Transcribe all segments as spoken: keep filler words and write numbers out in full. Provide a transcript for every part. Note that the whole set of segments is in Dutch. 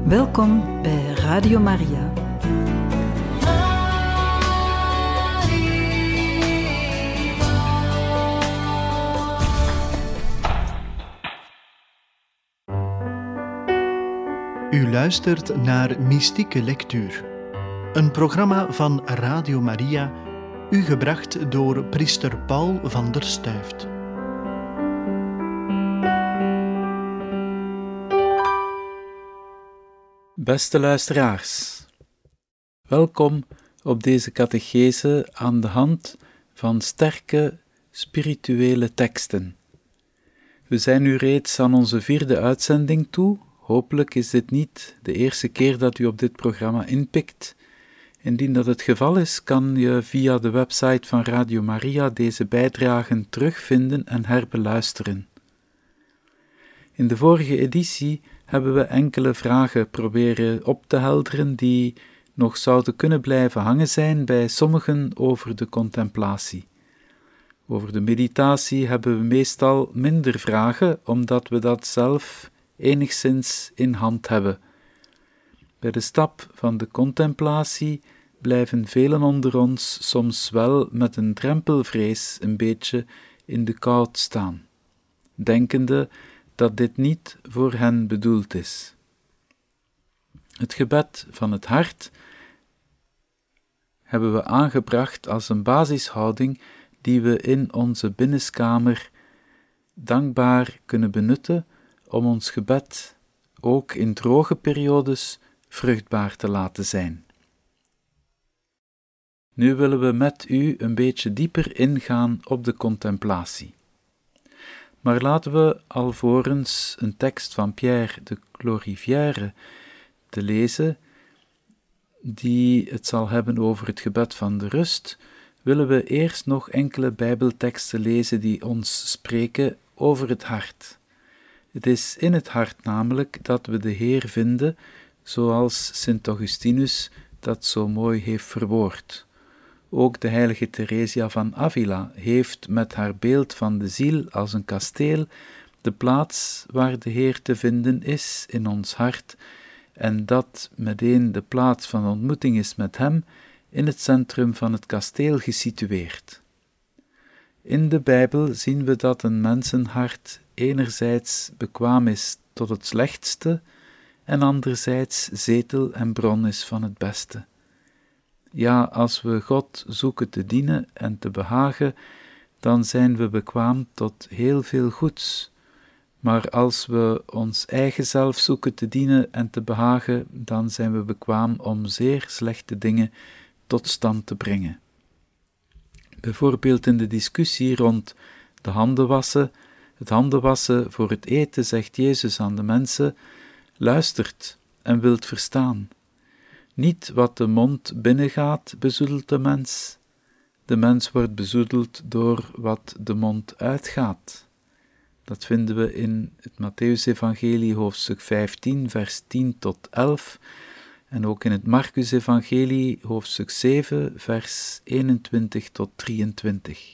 Welkom bij Radio Maria. U luistert naar Mystieke Lectuur, een programma van Radio Maria, u gebracht door priester Paul van der Stuyft. Beste luisteraars, welkom op deze catechese aan de hand van sterke spirituele teksten. We zijn nu reeds aan onze vierde uitzending toe. Hopelijk is dit niet de eerste keer dat u op dit programma inpikt. Indien dat het geval is, kan je via de website van Radio Maria deze bijdragen terugvinden en herbeluisteren. In de vorige editie hebben we enkele vragen proberen op te helderen die nog zouden kunnen blijven hangen zijn bij sommigen over de contemplatie. Over de meditatie hebben we meestal minder vragen, omdat we dat zelf enigszins in hand hebben. Bij de stap van de contemplatie blijven velen onder ons soms wel met een drempelvrees een beetje in de kou staan, denkende dat dit niet voor hen bedoeld is. Het gebed van het hart hebben we aangebracht als een basishouding die we in onze binnenskamer dankbaar kunnen benutten om ons gebed ook in droge periodes vruchtbaar te laten zijn. Nu willen we met u een beetje dieper ingaan op de contemplatie. Maar laten we alvorens een tekst van Pierre de Glorivière te lezen, die het zal hebben over het gebed van de rust, willen we eerst nog enkele Bijbelteksten lezen die ons spreken over het hart. Het is in het hart namelijk dat we de Heer vinden, zoals Sint Augustinus dat zo mooi heeft verwoord. Ook de heilige Theresia van Avila heeft met haar beeld van de ziel als een kasteel de plaats waar de Heer te vinden is in ons hart, en dat meteen de plaats van ontmoeting is met Hem in het centrum van het kasteel gesitueerd. In de Bijbel zien we dat een mensenhart enerzijds bekwaam is tot het slechtste en anderzijds zetel en bron is van het beste. Ja, als we God zoeken te dienen en te behagen, dan zijn we bekwaam tot heel veel goeds. Maar als we ons eigen zelf zoeken te dienen en te behagen, dan zijn we bekwaam om zeer slechte dingen tot stand te brengen. Bijvoorbeeld in de discussie rond de handen wassen, het handen wassen voor het eten, zegt Jezus aan de mensen: luistert en wilt verstaan. Niet wat de mond binnengaat bezoedelt de mens. De mens wordt bezoedeld door wat de mond uitgaat. Dat vinden we in het Mattheüs-evangelie hoofdstuk vijftien, vers tien tot elf, en ook in het Marcus-evangelie hoofdstuk zeven, vers eenentwintig tot drieëntwintig.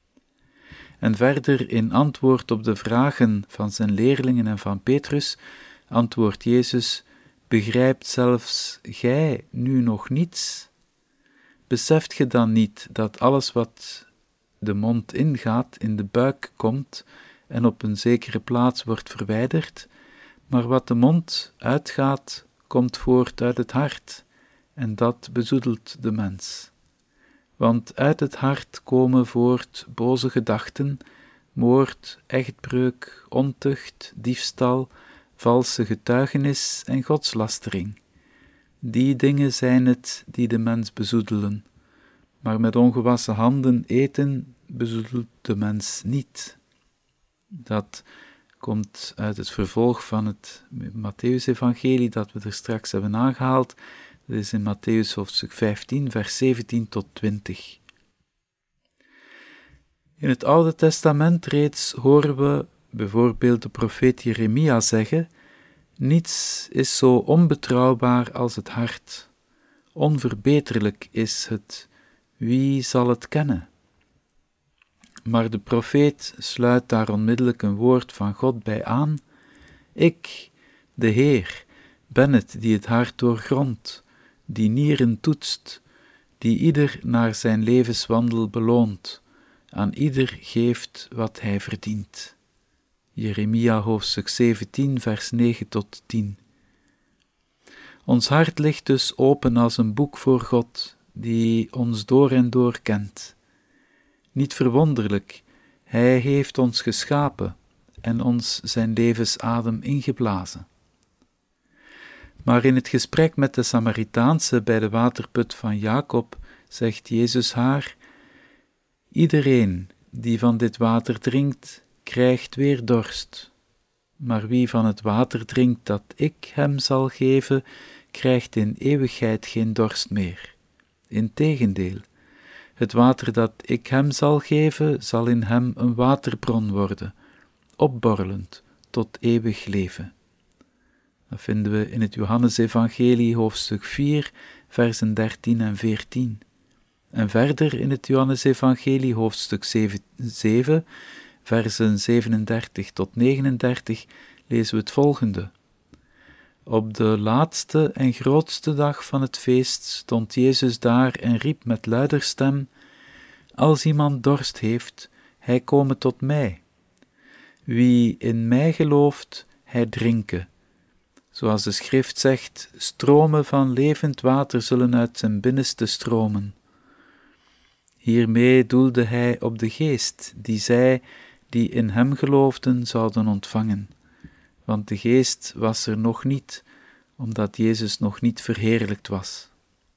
En verder in antwoord op de vragen van zijn leerlingen en van Petrus, antwoordt Jezus: begrijpt zelfs gij nu nog niets? Beseft ge dan niet dat alles wat de mond ingaat in de buik komt en op een zekere plaats wordt verwijderd, maar wat de mond uitgaat, komt voort uit het hart, en dat bezoedelt de mens. Want uit het hart komen voort boze gedachten, moord, echtbreuk, ontucht, diefstal, valse getuigenis en godslastering. Die dingen zijn het die de mens bezoedelen, maar met ongewassen handen eten bezoedelt de mens niet. Dat komt uit het vervolg van het Mattheüs-evangelie dat we er straks hebben aangehaald. Dat is in Mattheüs hoofdstuk vijftien, vers zeventien tot twintig. In het Oude Testament reeds horen we bijvoorbeeld de profeet Jeremia zeggen: niets is zo onbetrouwbaar als het hart. Onverbeterlijk is het. Wie zal het kennen? Maar de profeet sluit daar onmiddellijk een woord van God bij aan: ik, de Heer, ben het die het hart doorgrondt, die nieren toetst, die ieder naar zijn levenswandel beloont, aan ieder geeft wat hij verdient. Jeremia hoofdstuk zeventien, vers negen tot tien. Ons hart ligt dus open als een boek voor God, die ons door en door kent. Niet verwonderlijk, Hij heeft ons geschapen en ons zijn levensadem ingeblazen. Maar in het gesprek met de Samaritaanse bij de waterput van Jacob zegt Jezus haar: iedereen die van dit water drinkt, krijgt weer dorst. Maar wie van het water drinkt dat ik hem zal geven, krijgt in eeuwigheid geen dorst meer. Integendeel, het water dat ik hem zal geven, zal in hem een waterbron worden, opborrelend tot eeuwig leven. Dat vinden we in het Johannesevangelie hoofdstuk vier, versen dertien en veertien. En verder in het Johannesevangelie hoofdstuk zeven, versen zevenendertig tot negenendertig, lezen we het volgende. Op de laatste en grootste dag van het feest stond Jezus daar en riep met luider stem: als iemand dorst heeft, hij kome tot mij. Wie in mij gelooft, hij drinke. Zoals de schrift zegt, stromen van levend water zullen uit zijn binnenste stromen. Hiermee doelde hij op de geest, die zij, die in hem geloofden, zouden ontvangen. Want de geest was er nog niet, omdat Jezus nog niet verheerlijkt was.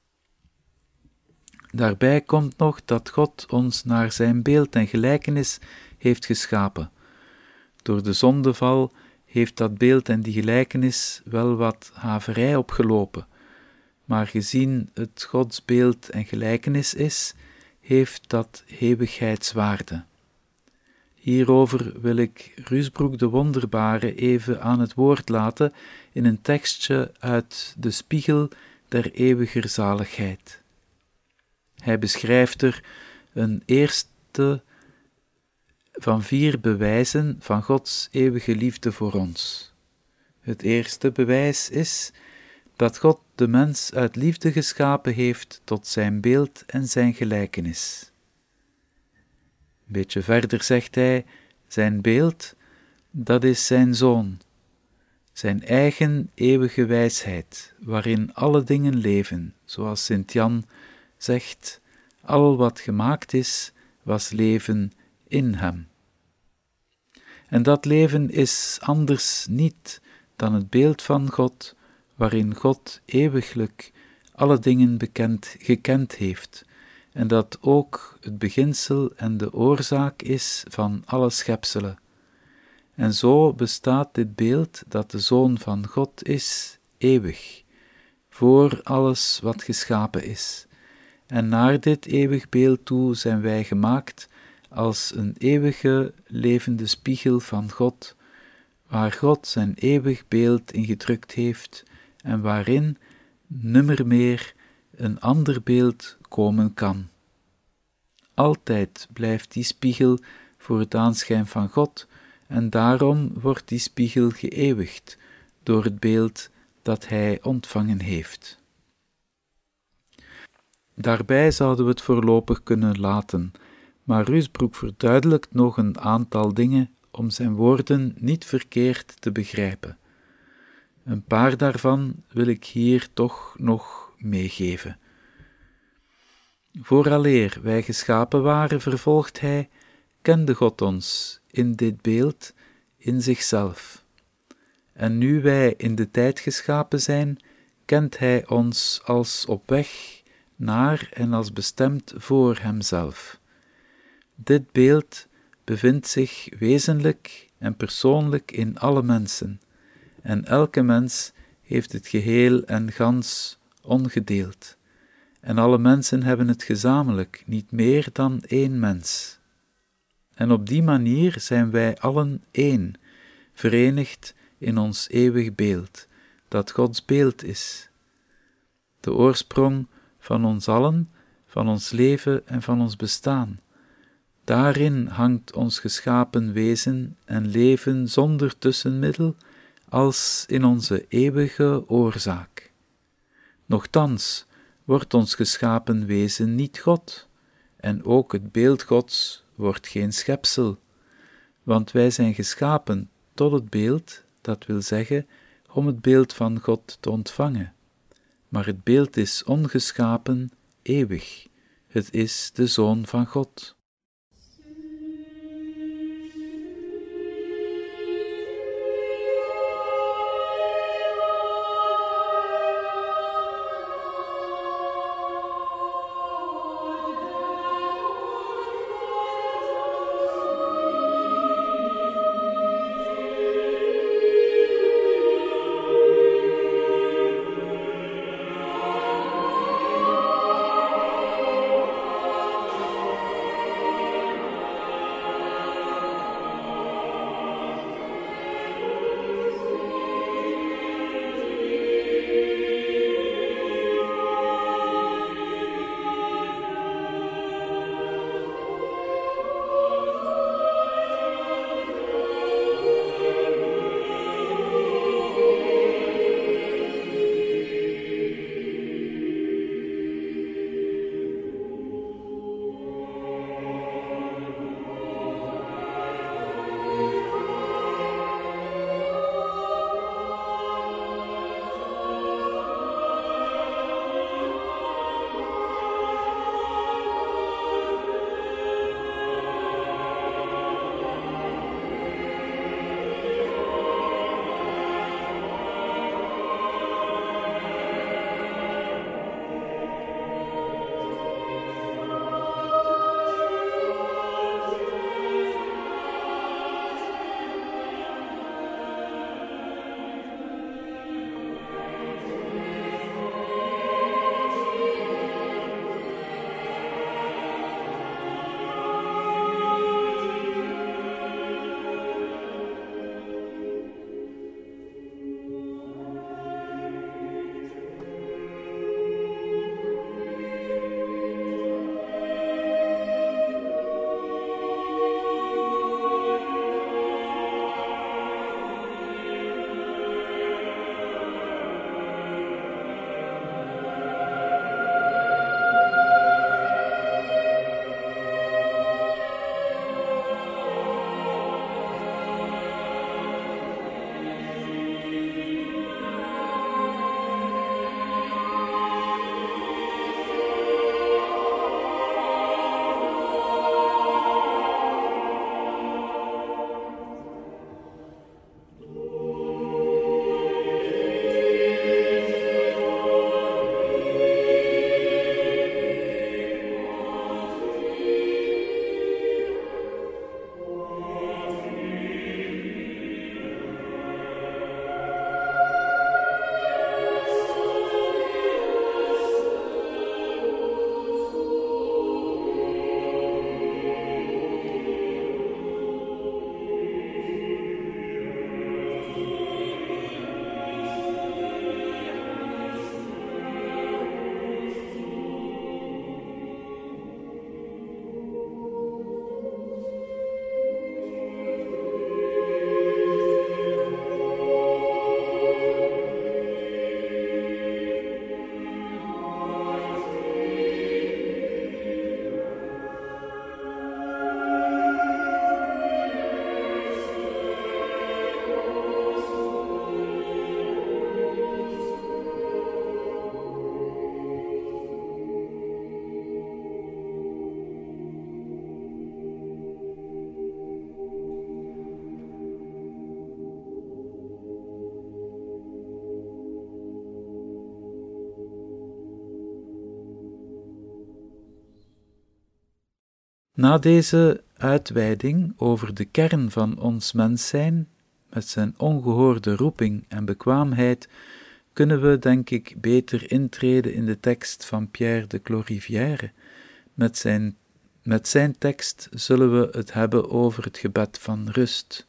Daarbij komt nog dat God ons naar zijn beeld en gelijkenis heeft geschapen. Door de zondeval heeft dat beeld en die gelijkenis wel wat haverij opgelopen, maar gezien het Gods beeld en gelijkenis is, heeft dat eeuwigheidswaarde. Hierover wil ik Ruusbroek de Wonderbare even aan het woord laten in een tekstje uit de Spiegel der eeuwiger zaligheid. Hij beschrijft er een eerste van vier bewijzen van Gods eeuwige liefde voor ons. Het eerste bewijs is dat God de mens uit liefde geschapen heeft tot zijn beeld en zijn gelijkenis. Een beetje verder zegt hij, zijn beeld, dat is zijn Zoon, zijn eigen eeuwige wijsheid, waarin alle dingen leven, zoals Sint-Jan zegt, al wat gemaakt is, was leven in hem. En dat leven is anders niet dan het beeld van God, waarin God eeuwiglijk alle dingen bekend, gekend heeft, en dat ook het beginsel en de oorzaak is van alle schepselen. En zo bestaat dit beeld dat de Zoon van God is, eeuwig, voor alles wat geschapen is. En naar dit eeuwig beeld toe zijn wij gemaakt als een eeuwige levende spiegel van God, waar God zijn eeuwig beeld in gedrukt heeft en waarin nimmer meer een ander beeld komen kan. Altijd blijft die spiegel voor het aanschijn van God en daarom wordt die spiegel geëeuwigd door het beeld dat hij ontvangen heeft. Daarbij zouden we het voorlopig kunnen laten, maar Ruusbroek verduidelijkt nog een aantal dingen om zijn woorden niet verkeerd te begrijpen. Een paar daarvan wil ik hier toch nog meegeven. Vooraleer wij geschapen waren, vervolgt hij, kende God ons in dit beeld, in zichzelf. En nu wij in de tijd geschapen zijn, kent hij ons als op weg naar en als bestemd voor hemzelf. Dit beeld bevindt zich wezenlijk en persoonlijk in alle mensen, en elke mens heeft het geheel en gans ongedeeld. En alle mensen hebben het gezamenlijk, niet meer dan één mens. En op die manier zijn wij allen één, verenigd in ons eeuwig beeld, dat Gods beeld is. De oorsprong van ons allen, van ons leven en van ons bestaan. Daarin hangt ons geschapen wezen en leven zonder tussenmiddel als in onze eeuwige oorzaak. Nochtans wordt ons geschapen wezen niet God, en ook het beeld Gods wordt geen schepsel, want wij zijn geschapen tot het beeld, dat wil zeggen, om het beeld van God te ontvangen. Maar het beeld is ongeschapen, eeuwig. Het is de Zoon van God. Na deze uitweiding over de kern van ons mens zijn, met zijn ongehoorde roeping en bekwaamheid, kunnen we, denk ik, beter intreden in de tekst van Pierre de Clorivière. Met zijn, met zijn tekst zullen we het hebben over het gebed van rust.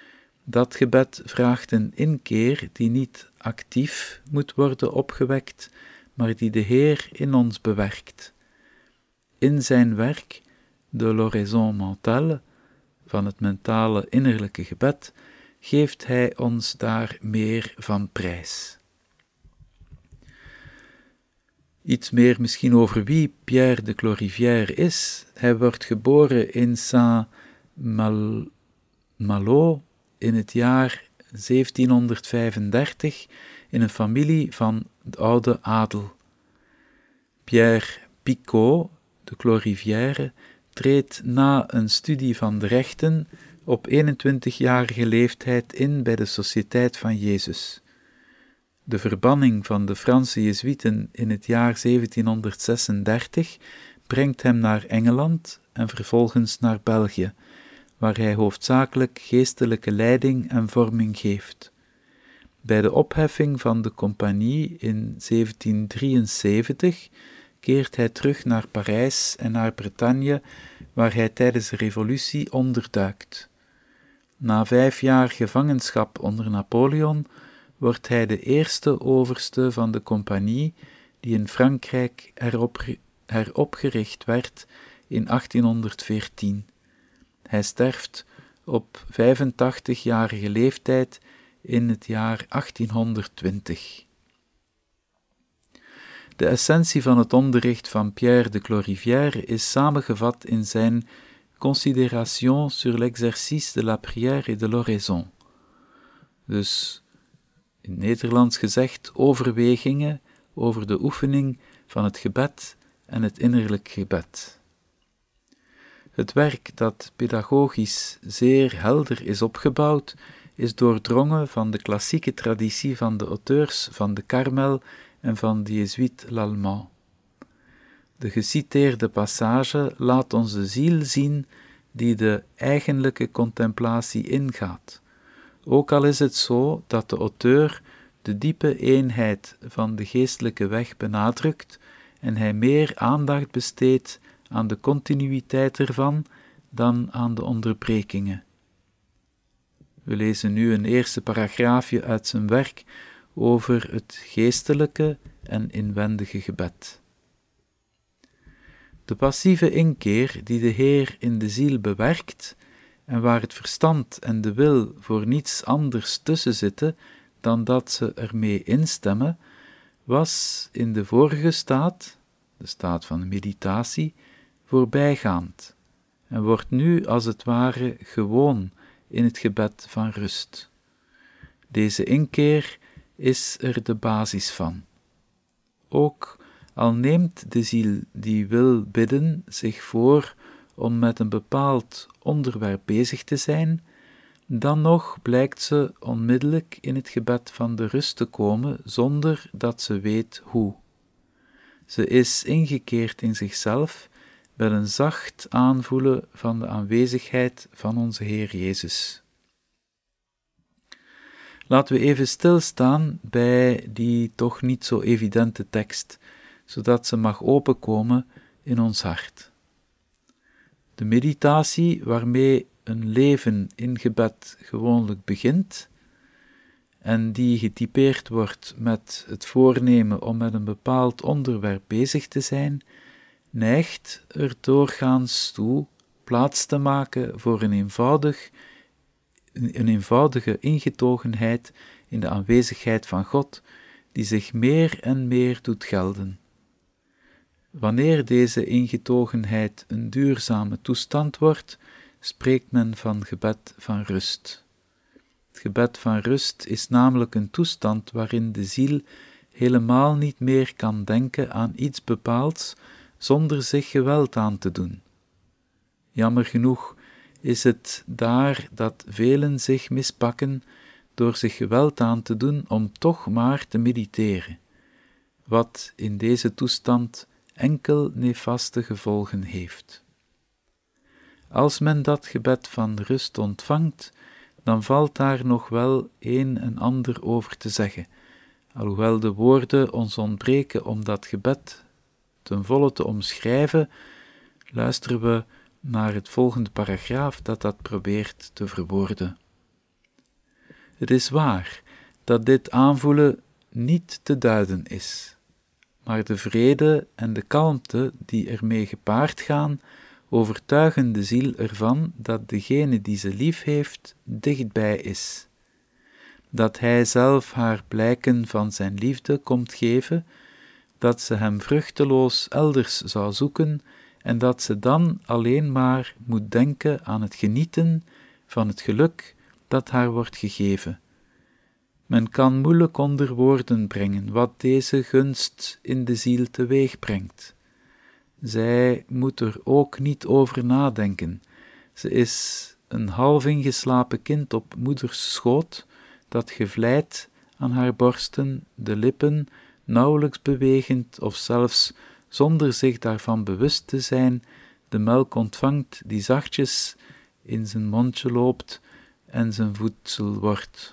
Dat gebed vraagt een inkeer die niet actief moet worden opgewekt, maar die de Heer in ons bewerkt. In zijn werk, de l'oraison mentale, van het mentale innerlijke gebed, geeft hij ons daar meer van prijs. Iets meer misschien over wie Pierre de Clorivière is. Hij wordt geboren in Saint-Malo in het jaar zeventienhonderdvijfendertig in een familie van de oude adel. Pierre Picot de Clorivière treedt na een studie van de rechten op eenentwintigjarige leeftijd in bij de Sociëteit van Jezus. De verbanning van de Franse Jezuïeten in het jaar zeventienhonderdzesendertig brengt hem naar Engeland en vervolgens naar België, waar hij hoofdzakelijk geestelijke leiding en vorming geeft. Bij de opheffing van de compagnie in zeventiendrieënzeventig keert hij terug naar Parijs en naar Bretagne, waar hij tijdens de revolutie onderduikt. Na vijf jaar gevangenschap onder Napoleon wordt hij de eerste overste van de compagnie die in Frankrijk herop, heropgericht werd in achttienhonderdveertien. Hij sterft op vijfentachtigjarige leeftijd in het jaar achttienhonderdtwintig. De essentie van het onderricht van Pierre de Clorivière is samengevat in zijn Considérations sur l'exercice de la prière et de l'oraison. Dus in Nederlands gezegd overwegingen over de oefening van het gebed en het innerlijk gebed. Het werk dat pedagogisch zeer helder is opgebouwd, is doordrongen van de klassieke traditie van de auteurs van de Karmel en van de Jezuïet Lallemand. De geciteerde passage laat ons de ziel zien die de eigenlijke contemplatie ingaat, ook al is het zo dat de auteur de diepe eenheid van de geestelijke weg benadrukt en hij meer aandacht besteedt aan de continuïteit ervan dan aan de onderbrekingen. We lezen nu een eerste paragraafje uit zijn werk over het geestelijke en inwendige gebed. De passieve inkeer die de Heer in de ziel bewerkt en waar het verstand en de wil voor niets anders tussen zitten dan dat ze ermee instemmen, was in de vorige staat, de staat van de meditatie, voorbijgaand en wordt nu als het ware gewoon in het gebed van rust. Deze inkeer is er de basis van. Ook al neemt de ziel die wil bidden zich voor om met een bepaald onderwerp bezig te zijn, dan nog blijkt ze onmiddellijk in het gebed van de rust te komen zonder dat ze weet hoe. Ze is ingekeerd in zichzelf met een zacht aanvoelen van de aanwezigheid van onze Heer Jezus. Laten we even stilstaan bij die toch niet zo evidente tekst, zodat ze mag openkomen in ons hart. De meditatie waarmee een leven in gebed gewoonlijk begint en die getypeerd wordt met het voornemen om met een bepaald onderwerp bezig te zijn, neigt er doorgaans toe plaats te maken voor een, eenvoudig, een eenvoudige ingetogenheid in de aanwezigheid van God, die zich meer en meer doet gelden. Wanneer deze ingetogenheid een duurzame toestand wordt, spreekt men van gebed van rust. Het gebed van rust is namelijk een toestand waarin de ziel helemaal niet meer kan denken aan iets bepaalds zonder zich geweld aan te doen. Jammer genoeg is het daar dat velen zich mispakken door zich geweld aan te doen om toch maar te mediteren, wat in deze toestand enkel nefaste gevolgen heeft. Als men dat gebed van rust ontvangt, dan valt daar nog wel een en ander over te zeggen, alhoewel de woorden ons ontbreken om dat gebed ten volle te omschrijven, luisteren we naar het volgende paragraaf dat dat probeert te verwoorden. Het is waar dat dit aanvoelen niet te duiden is, maar de vrede en de kalmte die ermee gepaard gaan, overtuigen de ziel ervan dat degene die ze lief heeft, dichtbij is dat hij zelf haar blijken van zijn liefde komt geven, dat ze hem vruchteloos elders zou zoeken en dat ze dan alleen maar moet denken aan het genieten van het geluk dat haar wordt gegeven. Men kan moeilijk onder woorden brengen wat deze gunst in de ziel teweeg brengt. Zij moet er ook niet over nadenken. Ze is een half ingeslapen kind op moeders schoot, dat gevleid aan haar borsten, de lippen nauwelijks bewegend of zelfs zonder zich daarvan bewust te zijn, de melk ontvangt die zachtjes in zijn mondje loopt en zijn voedsel wordt.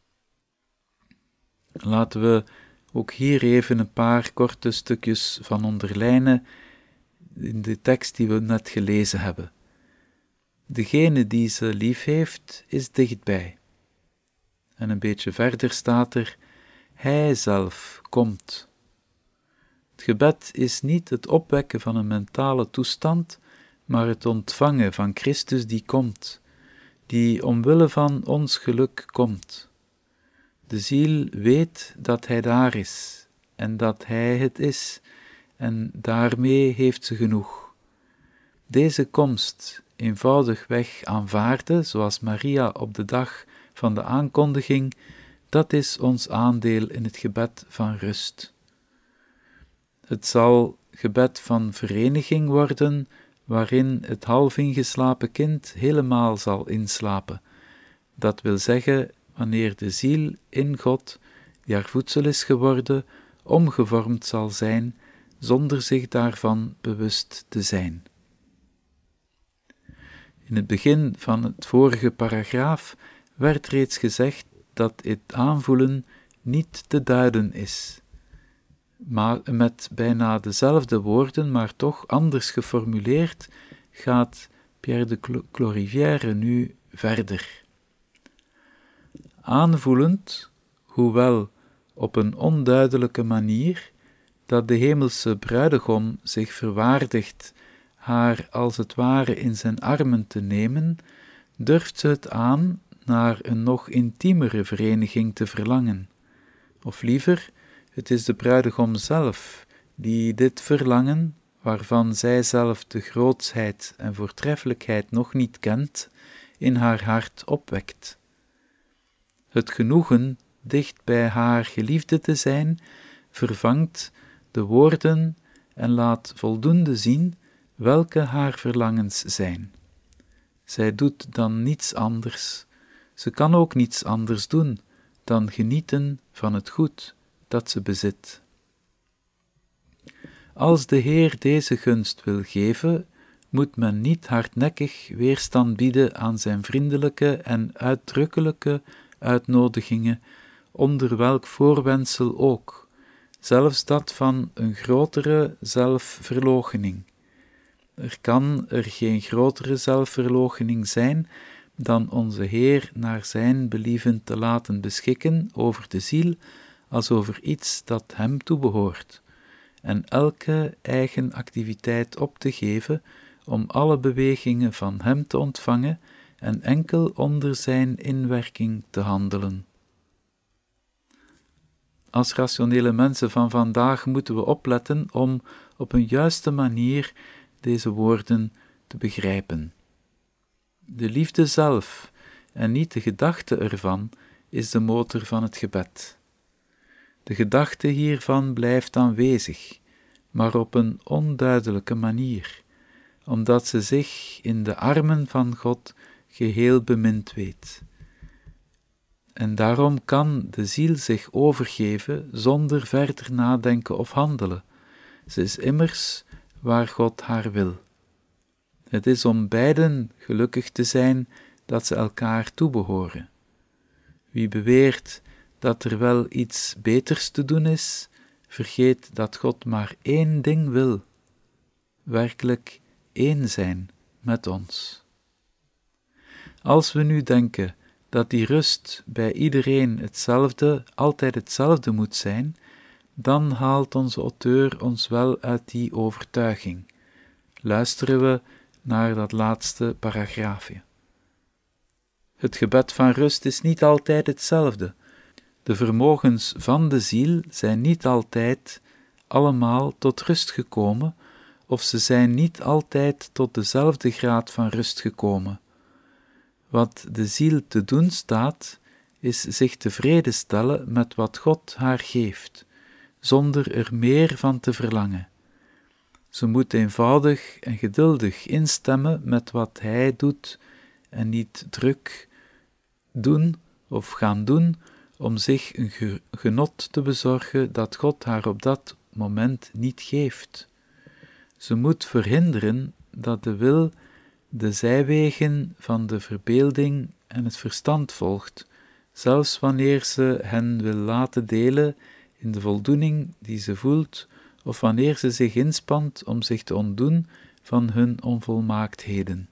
Laten we ook hier even een paar korte stukjes van onderlijnen in de tekst die we net gelezen hebben. Degene die ze lief heeft, is dichtbij. En een beetje verder staat er, hij zelf komt. Het gebed is niet het opwekken van een mentale toestand, maar het ontvangen van Christus die komt, die omwille van ons geluk komt. De ziel weet dat hij daar is, en dat hij het is, en daarmee heeft ze genoeg. Deze komst eenvoudigweg aanvaarden, zoals Maria op de dag van de aankondiging, dat is ons aandeel in het gebed van rust. Het zal gebed van vereniging worden, waarin het half ingeslapen kind helemaal zal inslapen. Dat wil zeggen, wanneer de ziel in God, die haar voedsel is geworden, omgevormd zal zijn, zonder zich daarvan bewust te zijn. In het begin van het vorige paragraaf werd reeds gezegd dat het aanvoelen niet te duiden is. Maar met bijna dezelfde woorden, maar toch anders geformuleerd, gaat Pierre de Clorivière nu verder. Aanvoelend, hoewel op een onduidelijke manier, dat de hemelse bruidegom zich verwaardigt haar als het ware in zijn armen te nemen, durft ze het aan naar een nog intiemere vereniging te verlangen. Of liever, het is de bruidegom zelf die dit verlangen, waarvan zij zelf de grootsheid en voortreffelijkheid nog niet kent, in haar hart opwekt. Het genoegen dicht bij haar geliefde te zijn, vervangt de woorden en laat voldoende zien welke haar verlangens zijn. Zij doet dan niets anders, ze kan ook niets anders doen dan genieten van het goed dat ze bezit. Als de Heer deze gunst wil geven, moet men niet hardnekkig weerstand bieden aan zijn vriendelijke en uitdrukkelijke uitnodigingen, onder welk voorwendsel ook, zelfs dat van een grotere zelfverloochening. Er kan er geen grotere zelfverloochening zijn dan onze Heer naar zijn believen te laten beschikken over de ziel als over iets dat hem toebehoort, en elke eigen activiteit op te geven om alle bewegingen van hem te ontvangen en enkel onder zijn inwerking te handelen. Als rationele mensen van vandaag moeten we opletten om op een juiste manier deze woorden te begrijpen. De liefde zelf, en niet de gedachte ervan, is de motor van het gebed. De gedachte hiervan blijft aanwezig, maar op een onduidelijke manier, omdat ze zich in de armen van God geheel bemind weet. En daarom kan de ziel zich overgeven zonder verder nadenken of handelen. Ze is immers waar God haar wil. Het is om beiden gelukkig te zijn dat ze elkaar toebehoren. Wie beweert dat er wel iets beters te doen is, vergeet dat God maar één ding wil, werkelijk één zijn met ons. Als we nu denken dat die rust bij iedereen hetzelfde, altijd hetzelfde moet zijn, dan haalt onze auteur ons wel uit die overtuiging. Luisteren we naar dat laatste paragraafje. Het gebed van rust is niet altijd hetzelfde, De vermogens van de ziel zijn niet altijd allemaal tot rust gekomen, of ze zijn niet altijd tot dezelfde graad van rust gekomen. Wat de ziel te doen staat, is zich tevreden stellen met wat God haar geeft, zonder er meer van te verlangen. Ze moet eenvoudig en geduldig instemmen met wat Hij doet en niet druk doen of gaan doen om zich een genot te bezorgen dat God haar op dat moment niet geeft. Ze moet verhinderen dat de wil de zijwegen van de verbeelding en het verstand volgt, zelfs wanneer ze hen wil laten delen in de voldoening die ze voelt, of wanneer ze zich inspant om zich te ontdoen van hun onvolmaaktheden.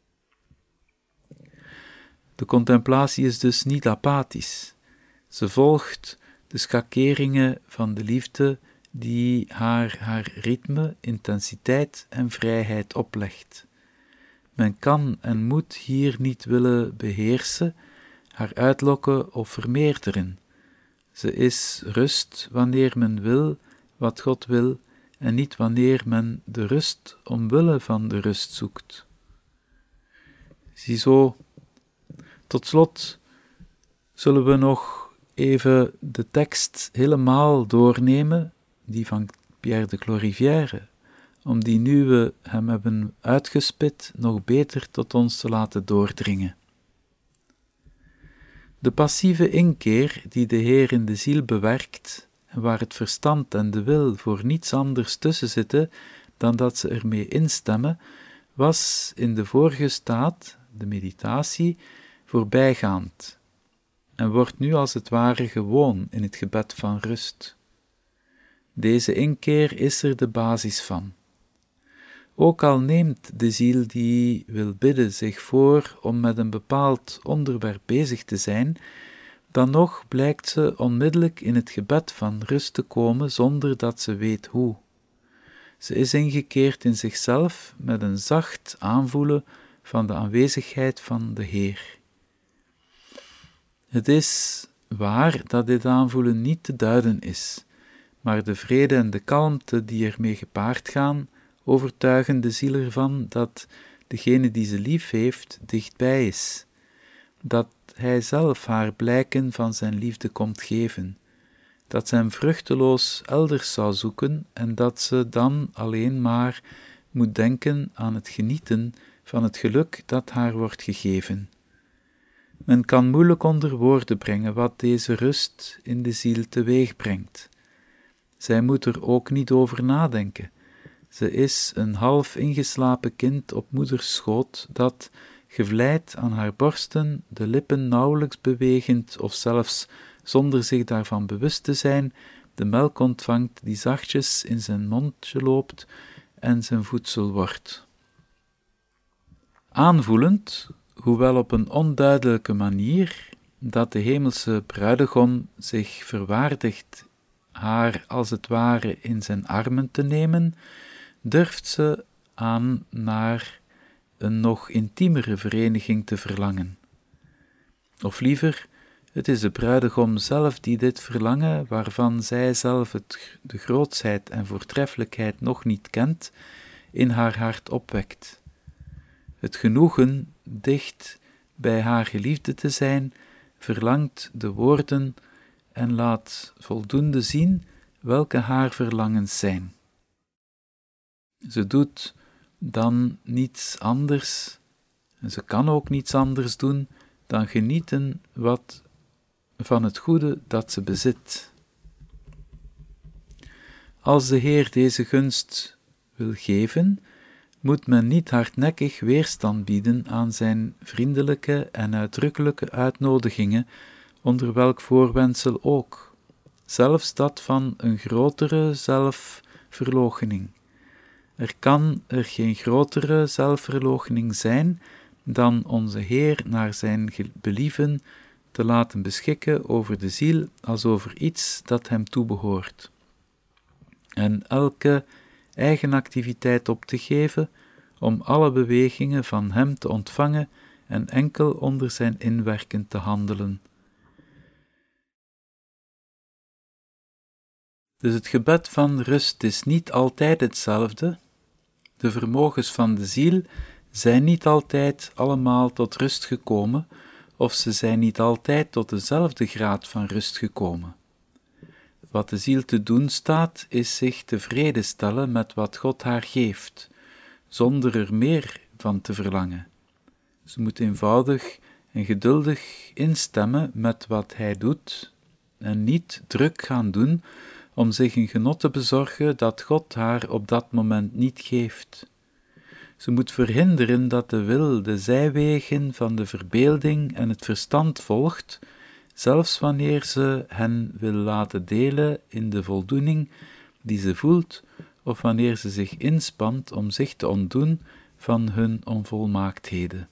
De contemplatie is dus niet apathisch. Ze volgt de schakeringen van de liefde die haar haar ritme, intensiteit en vrijheid oplegt. Men kan en moet hier niet willen beheersen, haar uitlokken of vermeerderen. Ze is rust wanneer men wil wat God wil en niet wanneer men de rust omwille van de rust zoekt. Ziezo, tot slot zullen we nog even de tekst helemaal doornemen, die van Pierre de Clorivière, om die nu we hem hebben uitgespit nog beter tot ons te laten doordringen. De passieve inkeer die de Heer in de ziel bewerkt, en waar het verstand en de wil voor niets anders tussen zitten dan dat ze ermee instemmen, was in de vorige staat, de meditatie, voorbijgaand en wordt nu als het ware gewoon in het gebed van rust. Deze inkeer is er de basis van. Ook al neemt de ziel die wil bidden zich voor om met een bepaald onderwerp bezig te zijn, dan nog blijkt ze onmiddellijk in het gebed van rust te komen zonder dat ze weet hoe. Ze is ingekeerd in zichzelf met een zacht aanvoelen van de aanwezigheid van de Heer. Het is waar dat dit aanvoelen niet te duiden is, maar de vrede en de kalmte die ermee gepaard gaan, overtuigen de ziel ervan dat degene die ze lief heeft dichtbij is, dat hij zelf haar blijken van zijn liefde komt geven, dat ze hem vruchteloos elders zou zoeken en dat ze dan alleen maar moet denken aan het genieten van het geluk dat haar wordt gegeven. Men kan moeilijk onder woorden brengen wat deze rust in de ziel teweeg brengt. Zij moet er ook niet over nadenken. Ze is een half ingeslapen kind op moeders schoot dat, gevleid aan haar borsten, de lippen nauwelijks bewegend of zelfs zonder zich daarvan bewust te zijn, de melk ontvangt die zachtjes in zijn mondje loopt en zijn voedsel wordt. Aanvoelend, hoewel op een onduidelijke manier, dat de hemelse bruidegom zich verwaardigt haar als het ware in zijn armen te nemen, durft ze aan naar een nog intiemere vereniging te verlangen. Of liever, het is de bruidegom zelf die dit verlangen, waarvan zij zelf het, de grootsheid en voortreffelijkheid nog niet kent, in haar hart opwekt. Het genoegen dicht bij haar geliefde te zijn, verlangt de woorden en laat voldoende zien welke haar verlangens zijn. Ze doet dan niets anders, en ze kan ook niets anders doen, dan genieten wat van het goede dat ze bezit. Als de Heer deze gunst wil geven, moet men niet hardnekkig weerstand bieden aan zijn vriendelijke en uitdrukkelijke uitnodigingen, onder welk voorwendsel ook, zelfs dat van een grotere zelfverloochening. Er kan er geen grotere zelfverloochening zijn dan onze Heer naar zijn believen te laten beschikken over de ziel als over iets dat hem toebehoort. En elke eigen activiteit op te geven om alle bewegingen van hem te ontvangen en enkel onder zijn inwerken te handelen. Dus het gebed van rust is niet altijd hetzelfde. De vermogens van de ziel zijn niet altijd allemaal tot rust gekomen, of ze zijn niet altijd tot dezelfde graad van rust gekomen. Wat de ziel te doen staat, is zich tevreden stellen met wat God haar geeft, zonder er meer van te verlangen. Ze moet eenvoudig en geduldig instemmen met wat Hij doet en niet druk gaan doen om zich een genot te bezorgen dat God haar op dat moment niet geeft. Ze moet verhinderen dat de wil de zijwegen van de verbeelding en het verstand volgt, zelfs wanneer ze hen wil laten delen in de voldoening die ze voelt, of wanneer ze zich inspant om zich te ontdoen van hun onvolmaaktheden.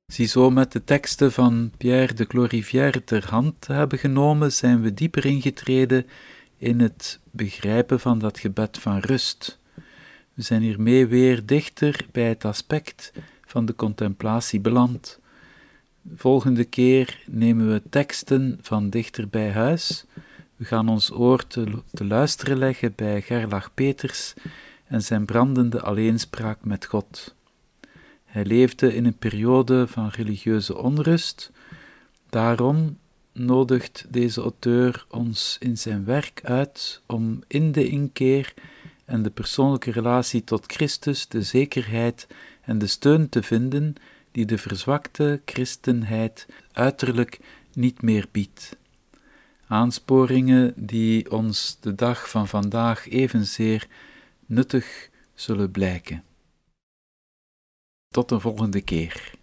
Ziezo, met de teksten van Pierre de Glorivière ter hand te hebben genomen, zijn we dieper ingetreden in het begrijpen van dat gebed van rust. We zijn hiermee weer dichter bij het aspect van de contemplatie beland. Volgende keer nemen we teksten van dichter bij huis. We gaan ons oor te, te luisteren leggen bij Gerlach Peters en zijn brandende alleenspraak met God. Hij leefde in een periode van religieuze onrust. Daarom nodigt deze auteur ons in zijn werk uit om in de inkeer en de persoonlijke relatie tot Christus de zekerheid en de steun te vinden die de verzwakte christenheid uiterlijk niet meer biedt. Aansporingen die ons de dag van vandaag evenzeer nuttig zullen blijken. Tot een volgende keer.